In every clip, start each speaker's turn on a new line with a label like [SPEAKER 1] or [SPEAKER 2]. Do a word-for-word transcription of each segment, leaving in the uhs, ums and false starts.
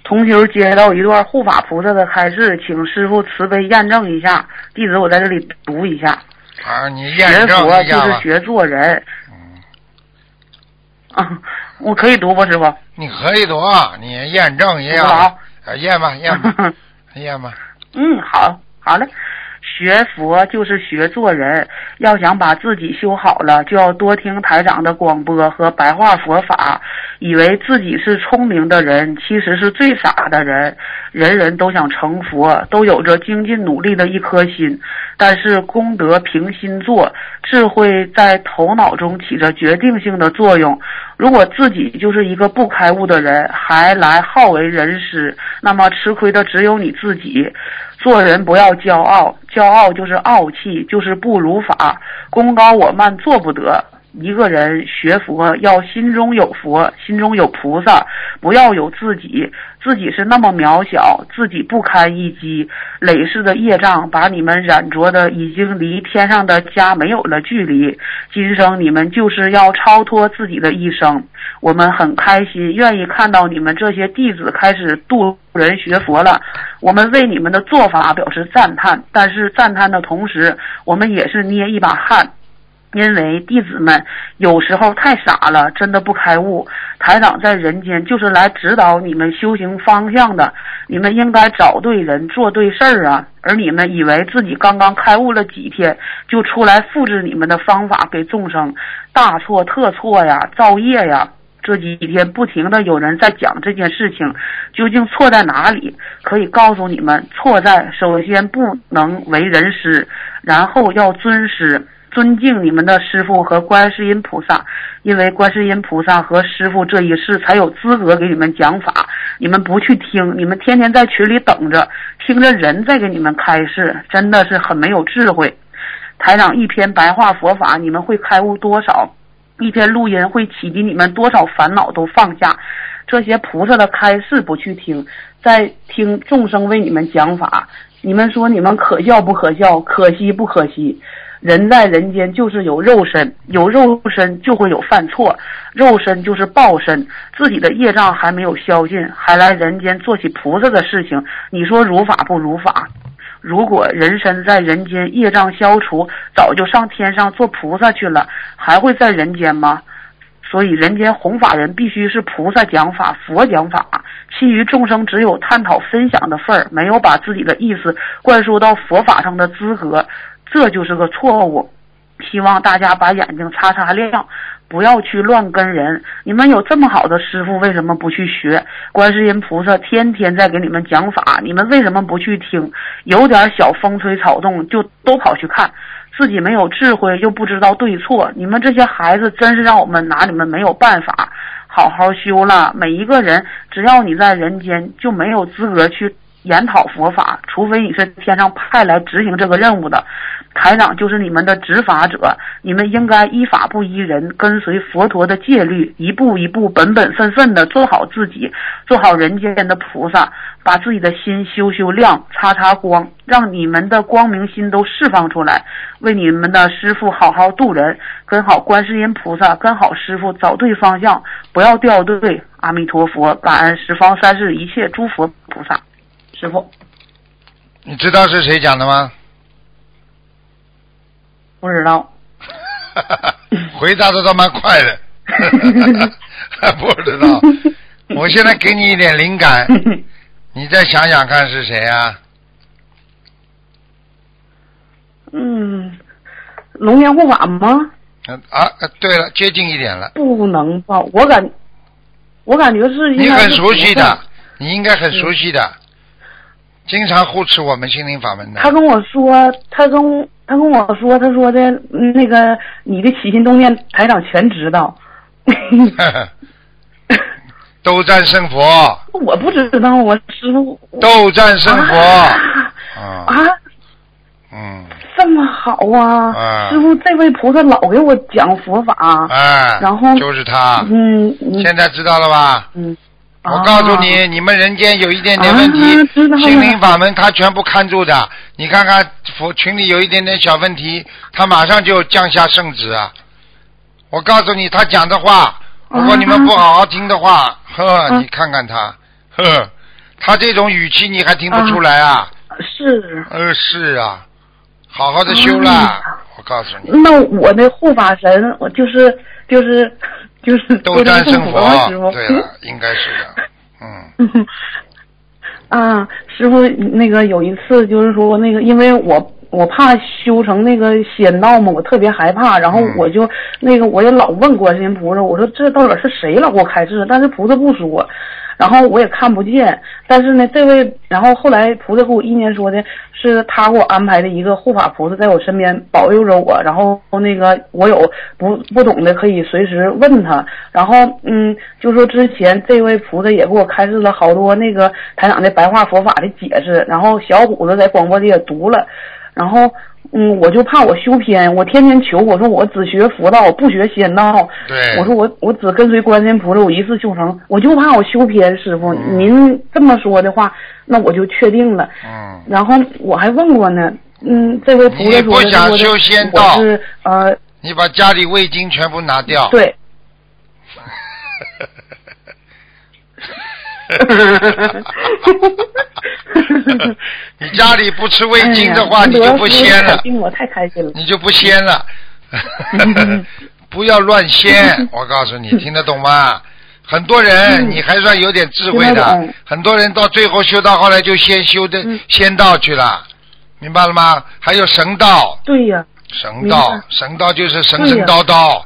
[SPEAKER 1] 同修接到一段护法菩萨的开示，请师父慈悲验证一下。弟子我在这里读一下。
[SPEAKER 2] 啊，你验证一下吧。
[SPEAKER 1] 学佛就是学做人。
[SPEAKER 2] 嗯。
[SPEAKER 1] 啊，我可以读不，师傅？
[SPEAKER 2] 你可以读，你验证一下。
[SPEAKER 1] 好。
[SPEAKER 2] 啊，验吧，验吧，验吧。
[SPEAKER 1] 嗯，好，好嘞。学佛就是学做人，要想把自己修好了，就要多听台长的广播和白话佛法。以为自己是聪明的人，其实是最傻的人。人人都想成佛，都有着精进努力的一颗心，但是功德凭心做，智慧在头脑中起着决定性的作用。如果自己就是一个不开悟的人，还来好为人师，那么吃亏的只有你自己。做人不要骄傲，骄傲就是傲气，就是不如法，功高我慢做不得。一个人学佛要心中有佛，心中有菩萨，不要有自己，自己是那么渺小，自己不堪一击，累世的业障把你们染着的已经离天上的家没有了距离，今生你们就是要超脱自己的一生。我们很开心，愿意看到你们这些弟子开始度人学佛了，我们为你们的做法表示赞叹，但是赞叹的同时，我们也是捏一把汗。因为弟子们有时候太傻了，真的不开悟。台长在人间就是来指导你们修行方向的，你们应该找对人做对事儿啊！而你们以为自己刚刚开悟了几天，就出来复制你们的方法给众生，大错特错呀，造业呀！这几天不停的有人在讲这件事情，究竟错在哪里？可以告诉你们，错在首先不能为人师，然后要尊师。尊敬你们的师父和观世音菩萨，因为观世音菩萨和师父这一世才有资格给你们讲法，你们不去听，你们天天在群里等着听着人在给你们开示，真的是很没有智慧。台长一篇白话佛法，你们会开悟多少？一篇录音会启迪你们多少烦恼都放下。这些菩萨的开示不去听，在听众生为你们讲法，你们说你们可笑不可笑，可惜不可惜。人在人间就是有肉身，有肉身就会有犯错，肉身就是报身，自己的业障还没有消尽，还来人间做起菩萨的事情，你说如法不如法？如果人身在人间业障消除，早就上天上做菩萨去了，还会在人间吗？所以人间弘法人必须是菩萨讲法，佛讲法，其余众生只有探讨分享的份儿，没有把自己的意思灌输到佛法上的资格，这就是个错误。希望大家把眼睛擦擦亮，不要去乱跟人。你们有这么好的师父，为什么不去学？观世音菩萨天天在给你们讲法，你们为什么不去听？有点小风吹草动就都跑去看，自己没有智慧又不知道对错，你们这些孩子真是让我们拿你们没有办法。好好修了，每一个人只要你在人间就没有资格去研讨佛法，除非你是天上派来执行这个任务的。台长就是你们的执法者，你们应该依法不依人，跟随佛陀的戒律，一步一步本本分分的做好自己，做好人间的菩萨，把自己的心修修亮，擦擦光，让你们的光明心都释放出来，为你们的师父好好度人，跟好观世音菩萨，跟好师父，找对方向，不要掉队。阿弥陀佛，感恩十方三世一切诸佛菩萨。师父，
[SPEAKER 2] 你知道是谁讲的吗？
[SPEAKER 1] 不知道。
[SPEAKER 2] 回答的倒蛮快的。不知道。我现在给你一点灵感，你再想想看是谁啊？
[SPEAKER 1] 嗯，龙天护法吗？
[SPEAKER 2] 啊，对了，接近一点了。
[SPEAKER 1] 不能吧？我感，我感觉是应该是。
[SPEAKER 2] 你很熟悉的，你应该很熟悉的。经常护持我们心灵法门的。
[SPEAKER 1] 他跟我说，他跟他跟我说，他说的那个你的起心动念，台长全知道。
[SPEAKER 2] 斗战胜佛。
[SPEAKER 1] 我不知道，我师父。
[SPEAKER 2] 斗战胜佛。
[SPEAKER 1] 啊。啊
[SPEAKER 2] 嗯。
[SPEAKER 1] 这么好啊！啊师父，这位菩萨老给我讲佛法。
[SPEAKER 2] 哎。
[SPEAKER 1] 然后。
[SPEAKER 2] 就是他。
[SPEAKER 1] 嗯。
[SPEAKER 2] 现在知道了吧？
[SPEAKER 1] 嗯。
[SPEAKER 2] 我告诉你、啊，你们人间有一点点问题，啊、心灵法门他全部看住的。你看看佛群里有一点点小问题，他马上就降下圣旨啊！我告诉你，他讲的话，如果你们不好好听的话，呵，啊、你看看他，呵， 他这种语气你还听不出来啊？
[SPEAKER 1] 啊是。
[SPEAKER 2] 呃，是啊，好好的修啦，嗯、我告诉你。
[SPEAKER 1] 那我的护法神，我就是就是就是
[SPEAKER 2] 斗战胜佛，
[SPEAKER 1] 师傅。
[SPEAKER 2] 对了，应该是的，嗯。
[SPEAKER 1] 啊，师傅，那个有一次就是说那个，因为我。我怕修成那个仙道嘛，我特别害怕，然后我就、嗯、那个我也老问观世音菩萨，我说这到底是谁老给我开示？但是菩萨不说，然后我也看不见。但是呢，这位，然后后来菩萨给我意念说的是他给我安排的一个护法菩萨在我身边保佑着我，然后那个我有不不懂的可以随时问他，然后嗯，就说之前这位菩萨也给我开示了好多那个台长的白话佛法的解释，然后小虎子在广播里也读了。然后，嗯，我就怕我修偏，我天天求，我说我只学佛道，不学仙道。
[SPEAKER 2] 对。
[SPEAKER 1] 我说我我只跟随观世音菩萨，我一次修成，我就怕我修偏。师傅，嗯、您这么说的话，那我就确定了。嗯。然后我还问过呢，嗯，这位菩萨说的，
[SPEAKER 2] 你不想修仙道，
[SPEAKER 1] 我是呃，
[SPEAKER 2] 你把家里味精全部拿掉。
[SPEAKER 1] 对。
[SPEAKER 2] 你家里不吃味精的话，哎、你就不鲜了。
[SPEAKER 1] 我太开心了。
[SPEAKER 2] 你就不鲜了。不要乱鲜，我告诉你，听得懂吗？很多人、嗯、你还算有点智慧的，很多人到最后修到后来就先修的、嗯、仙道去了，明白了吗？还有神道。
[SPEAKER 1] 对呀。
[SPEAKER 2] 神道，神道就是神神叨叨。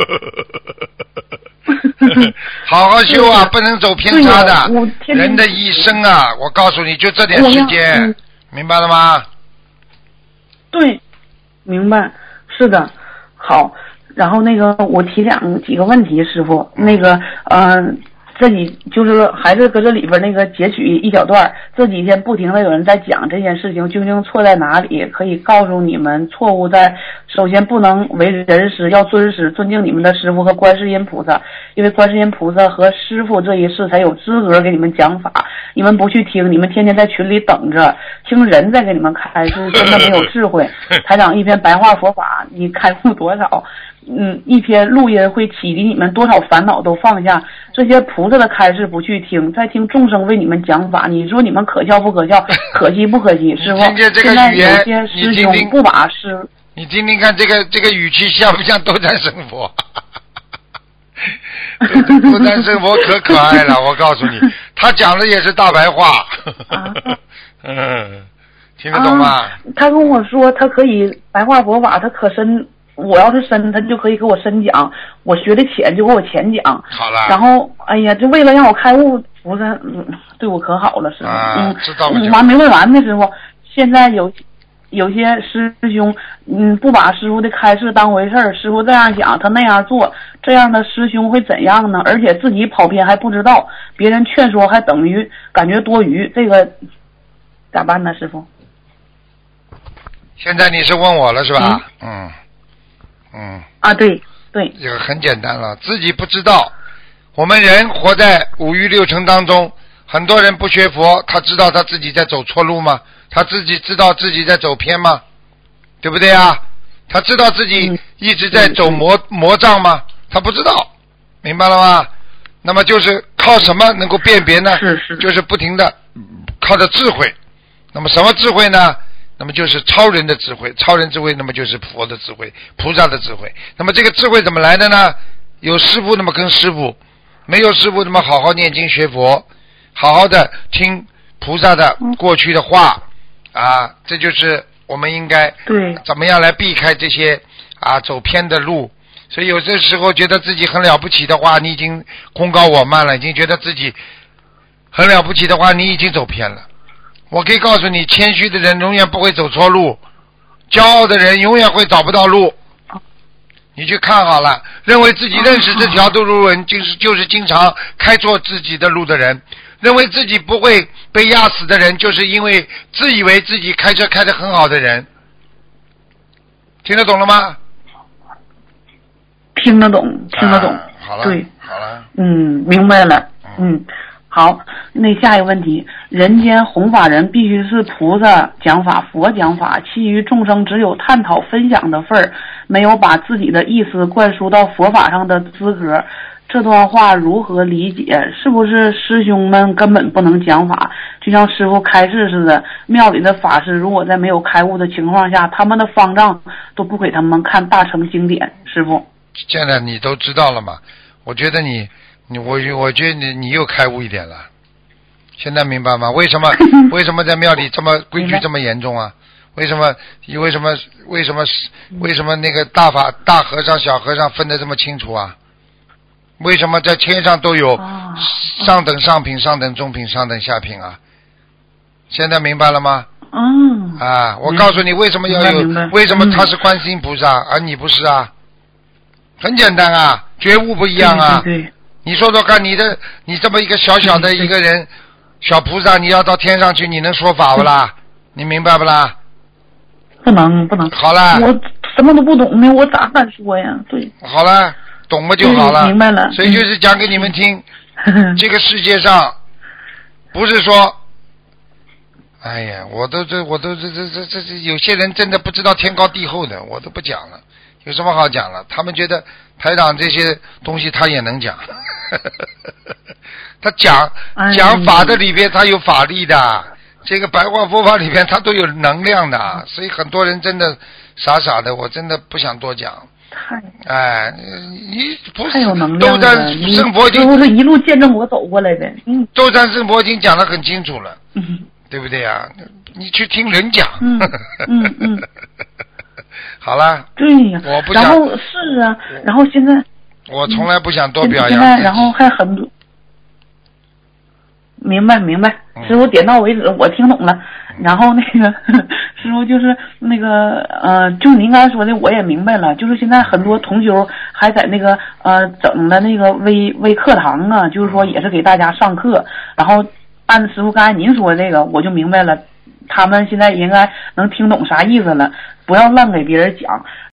[SPEAKER 2] 好好修啊，不能走偏差的。人的一生啊，我告诉你，就这点时间，嗯、明白了吗？
[SPEAKER 1] 对，明白，是的。好，然后那个我提两几个问题，师傅，那个呃。这里就是还是搁这里边那个截取一小段，这几天不停的有人在讲这件事情究竟错在哪里，可以告诉你们错误在首先不能为人师，要尊师尊敬你们的师傅和观世音菩萨，因为观世音菩萨和师傅这一世才有资格给你们讲法，你们不去听，你们天天在群里等着听人在给你们开示，真的没有智慧。台长一篇白话佛法你开悟多少，嗯，一篇录音会启迪你们多少烦恼都放下，这些菩萨的开示不去听，再听众生为你们讲法，你说你们可笑不可笑？可惜不可惜？师傅，现在有些师兄不把师，
[SPEAKER 2] 你听听看这个这个语气像不像斗战胜佛？斗战胜佛可可爱了，我告诉你，他讲的也是大白话。嗯，听得懂吗？
[SPEAKER 1] 啊、他跟我说他可以白话佛法，他可深。我要是深，他就可以给我深讲；我学的浅，就给我浅讲。
[SPEAKER 2] 好了。
[SPEAKER 1] 然后，哎呀，就为了让我开悟，菩萨、嗯、对我可好了，师傅。
[SPEAKER 2] 啊，
[SPEAKER 1] 嗯，
[SPEAKER 2] 知道了。
[SPEAKER 1] 完没问完呢，师傅。现在有有些师兄，嗯，不把师傅的开示当回事儿，师傅这样讲，他那样做，这样的师兄会怎样呢？而且自己跑偏还不知道，别人劝说还等于感觉多余，这个咋办呢，师傅？
[SPEAKER 2] 现在你是问我了是吧？嗯。嗯嗯
[SPEAKER 1] 啊，对对，
[SPEAKER 2] 这个很简单了，自己不知道。我们人活在五欲六尘当中，很多人不学佛，他知道他自己在走错路吗？他自己知道自己在走偏吗？对不对啊？他知道自己一直在走魔、嗯、魔障吗？他不知道，明白了吗？那么就是靠什么能够辨别呢？
[SPEAKER 1] 是是，
[SPEAKER 2] 就是不停的靠着智慧。那么什么智慧呢？那么就是超人的智慧，超人智慧，那么就是佛的智慧，菩萨的智慧。那么这个智慧怎么来的呢？有师父，那么跟师父；没有师父，那么好好念经学佛，好好的听菩萨的过去的话啊，这就是我们应该
[SPEAKER 1] 对
[SPEAKER 2] 怎么样来避开这些啊走偏的路。所以有些时候觉得自己很了不起的话，你已经功高我慢了，已经觉得自己很了不起的话，你已经走偏了。我可以告诉你，谦虚的人永远不会走错路，骄傲的人永远会找不到路。你去看好了，认为自己认识这条路人，就是就是经常开错自己的路的人；认为自己不会被压死的人，就是因为自以为自己开车开得很好的人。听得懂了吗？
[SPEAKER 1] 听得懂，听得懂。
[SPEAKER 2] 啊、好了，
[SPEAKER 1] 对，
[SPEAKER 2] 好了。
[SPEAKER 1] 嗯，明白了。嗯。好，那下一个问题，人间弘法人必须是菩萨讲法、佛讲法，其余众生只有探讨分享的份儿，没有把自己的意思灌输到佛法上的资格。 这段话如何理解？是不是师兄们根本不能讲法？就像师父开示似的，庙里的法师如果在没有开悟的情况下，他们的方丈都不给他们看大乘经典。师父，
[SPEAKER 2] 现在你都知道了嘛？我觉得你，你我我觉得你你又开悟一点了。现在明白吗？为什么为什么在庙里这么规矩这么严重啊？为什么为什么为什么为什么那个大法大和尚小和尚分得这么清楚啊？为什么在天上都有上等上品、上等中品、上等下品啊？现在明白了吗？
[SPEAKER 1] 嗯。
[SPEAKER 2] 啊，我告诉你，为什么要有？为什么他是观世音菩萨，而你不是啊？很简单啊，觉悟不一样啊。
[SPEAKER 1] 对对对。
[SPEAKER 2] 你说说看，你的你这么一个小小的一个人，小菩萨，你要到天上去，你能说法不啦？你明白不啦？
[SPEAKER 1] 不能不能。
[SPEAKER 2] 好了。
[SPEAKER 1] 我什么都不懂呢，我咋敢说呀？对。
[SPEAKER 2] 好了。懂了就好了，
[SPEAKER 1] 明白了。
[SPEAKER 2] 所以就是讲给你们听，嗯、这个世界上不是说，哎呀，我都这我都这这这这这有些人真的不知道天高地厚的，我都不讲了，有什么好讲了？他们觉得台长这些东西他也能讲，他讲讲法的里边他有法力的，这个白话佛法里边他都有能量的，所以很多人真的傻傻的，我真的不想多讲。哎，你不是斗战胜佛经，
[SPEAKER 1] 不是一路见证我走过来的。嗯，
[SPEAKER 2] 斗战胜佛经讲得很清楚了，
[SPEAKER 1] 嗯，
[SPEAKER 2] 对不对呀？你去听人讲。
[SPEAKER 1] 嗯嗯嗯。
[SPEAKER 2] 好了。
[SPEAKER 1] 对呀。
[SPEAKER 2] 我不想。
[SPEAKER 1] 然后是啊，然后现在。
[SPEAKER 2] 我从来不想多表扬。
[SPEAKER 1] 现在，然后还很多。明白明白，师傅点到为止，我听懂了。然后那个师傅就是那个呃，就您刚才说的，我也明白了。就是现在很多同修还在那个呃整的那个微微课堂啊，就是说也是给大家上课。然后按师傅刚才您说这个，我就明白了，他们现在应该能听懂啥意思了，不要乱给别人讲。